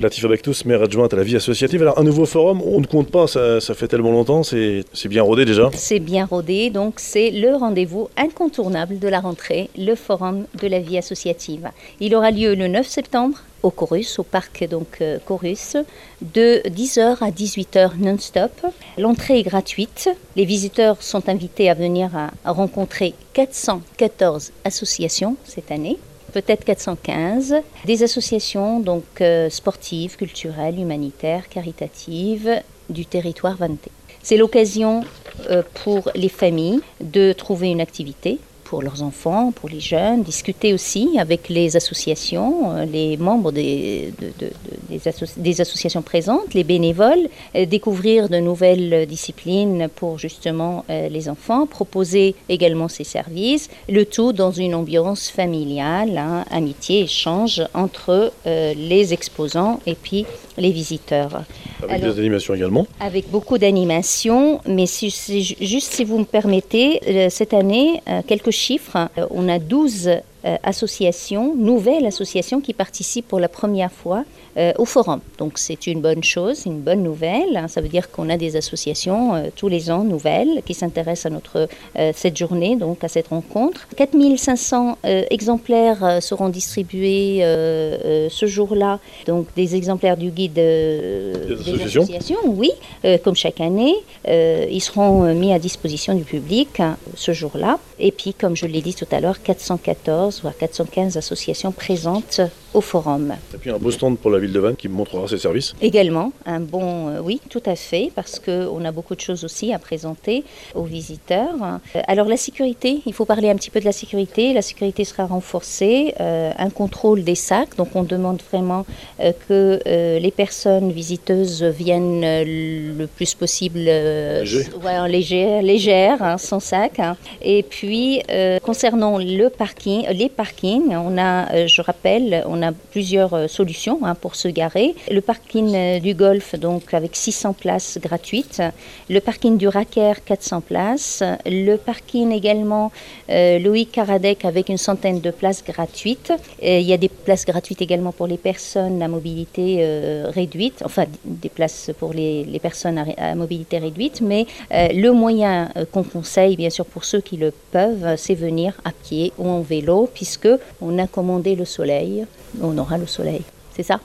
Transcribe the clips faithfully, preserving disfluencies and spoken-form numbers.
Latifa Bektous, maire adjointe à la vie associative. Alors un nouveau forum, on ne compte pas, ça, ça fait tellement longtemps, c'est, c'est bien rodé déjà. C'est bien rodé, donc c'est le rendez-vous incontournable de la rentrée, le forum de la vie associative. Il aura lieu le neuf septembre au Chorus, au parc donc euh, Chorus, de dix heures à dix-huit heures non-stop. L'entrée est gratuite. Les visiteurs sont invités à venir à, à rencontrer quatre cent quatorze associations cette année, peut-être quatre cent quinze, des associations donc euh, sportives, culturelles, humanitaires, caritatives du territoire vannetais. C'est l'occasion euh, pour les familles de trouver une activité pour leurs enfants, pour les jeunes, discuter aussi avec les associations, les membres des, de, de, de, des, asso- des associations présentes, les bénévoles, euh, découvrir de nouvelles disciplines pour justement euh, les enfants, proposer également ces services, le tout dans une ambiance familiale, hein, amitié, échange entre euh, les exposants et puis les visiteurs. Avec Alors, des animations également. Avec beaucoup d'animations, mais si, si, juste si vous me permettez, euh, cette année, euh, quelques chiffres. Euh, on a douze euh, associations, nouvelles associations qui participent pour la première fois euh, au forum. Donc c'est une bonne chose, une bonne nouvelle. Ça veut dire qu'on a des associations euh, tous les ans nouvelles qui s'intéressent à notre euh, cette journée, donc à cette rencontre. quatre mille cinq cents euh, exemplaires euh, seront distribués euh, euh, ce jour-là. Donc des exemplaires du guide euh, des, des associations. associations, oui, euh, comme chaque année. Euh, ils seront euh, mis à disposition du public hein, ce jour-là. Et puis, comme je l'ai dit tout à l'heure, quatre cent quatorze voire quatre cent quinze associations présentes au forum. Et puis un beau stand pour la ville de Vannes qui montrera ses services. Également, un bon, euh, oui, tout à fait, parce qu'on a beaucoup de choses aussi à présenter aux visiteurs. Euh, alors la sécurité, il faut parler un petit peu de la sécurité. La sécurité sera renforcée, euh, un contrôle des sacs, donc on demande vraiment euh, que euh, les personnes visiteuses viennent euh, le plus possible euh, Léger. ouais, légère, légère hein, sans sac. Hein. Et puis euh, concernant le parking, les parkings, on a, euh, je rappelle, on a plusieurs euh, solutions hein, pour se garer. Le parking euh, du Golfe, donc avec six cents places gratuites. Le parking du Raquer, quatre cents places. Le parking également euh, Loïc Karadec avec une centaine de places gratuites. Et il y a des places gratuites également pour les personnes à mobilité euh, réduite, enfin des places pour les, les personnes à, à mobilité réduite. Mais euh, le moyen euh, qu'on conseille, bien sûr pour ceux qui le peuvent, c'est venir à pied ou en vélo, puisque on a commandé le soleil. On aura le soleil, c'est ça.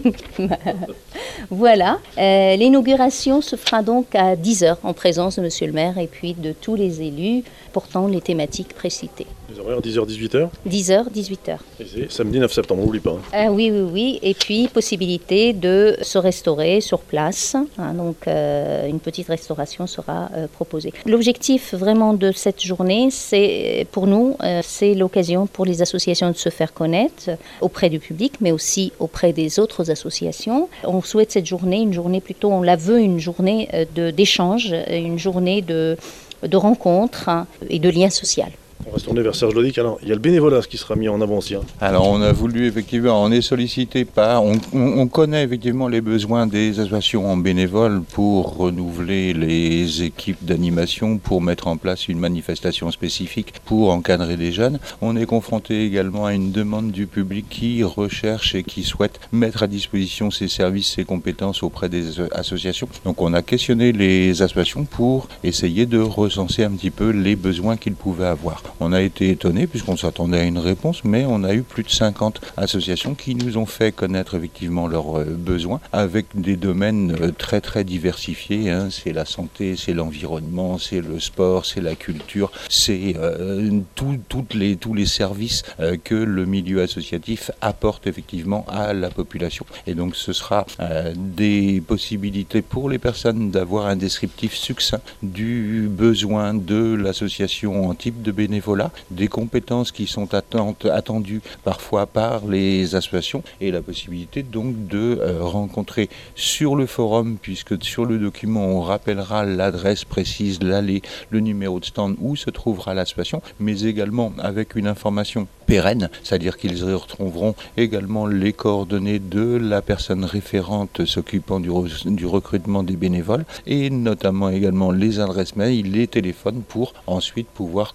Voilà, euh, l'inauguration se fera donc à dix heures en présence de Monsieur le maire et puis de tous les élus portant les thématiques précitées. Les horaires dix heures dix-huit heures. dix heures dix-huit heures. Et c'est samedi neuf septembre, n'oublie pas. Ah, oui, oui, oui. Et puis, possibilité de se restaurer sur place. Hein, donc, euh, une petite restauration sera euh, proposée. L'objectif vraiment de cette journée, c'est pour nous, euh, c'est l'occasion pour les associations de se faire connaître auprès du public, mais aussi auprès des autres associations. On souhaite cette journée, une journée plutôt, on la veut une journée de, d'échange, une journée de, de rencontre hein, et de lien social. On va se tourner vers Serge Lodic. Alors, il y a le bénévolat qui sera mis en avant aussi. Hein. Alors, on a voulu effectivement, on est sollicité par, on, on, on connaît effectivement les besoins des associations en bénévoles pour renouveler les équipes d'animation, pour mettre en place une manifestation spécifique, pour encadrer des jeunes. On est confronté également à une demande du public qui recherche et qui souhaite mettre à disposition ses services, ses compétences auprès des associations. Donc, on a questionné les associations pour essayer de recenser un petit peu les besoins qu'ils pouvaient avoir. On a été étonnés puisqu'on s'attendait à une réponse, mais on a eu plus de cinquante associations qui nous ont fait connaître effectivement leurs besoins avec des domaines très très diversifiés. Hein. C'est la santé, c'est l'environnement, c'est le sport, c'est la culture, c'est euh, tout, toutes les, tous les services euh, que le milieu associatif apporte effectivement à la population. Et donc ce sera euh, des possibilités pour les personnes d'avoir un descriptif succinct du besoin de l'association en type de bénévolat, des compétences qui sont attendues parfois par les associations et la possibilité donc de euh, rencontrer sur le forum, puisque sur le document on rappellera l'adresse précise, l'allée, le numéro de stand où se trouvera l'association, mais également avec une information pérenne, c'est-à-dire qu'ils retrouveront également les coordonnées de la personne référente s'occupant du, re- du recrutement des bénévoles et notamment également les adresses mail, les téléphones pour ensuite pouvoir continuer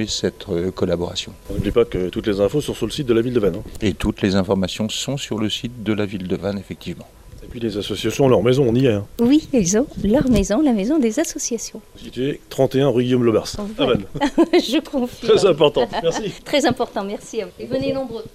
encourager cette euh, collaboration. N'oubliez pas que toutes les infos sont sur le site de la ville de Vannes. Hein. Et toutes les informations sont sur le site de la ville de Vannes, effectivement. Et puis les associations ont leur maison, on y est. Hein. Oui, ils ont leur maison, la maison des associations. Située trente et un rue Guillaume Lobars, à Vannes. Je confirme. Très important, merci. Très important, merci à vous. Et venez nombreux.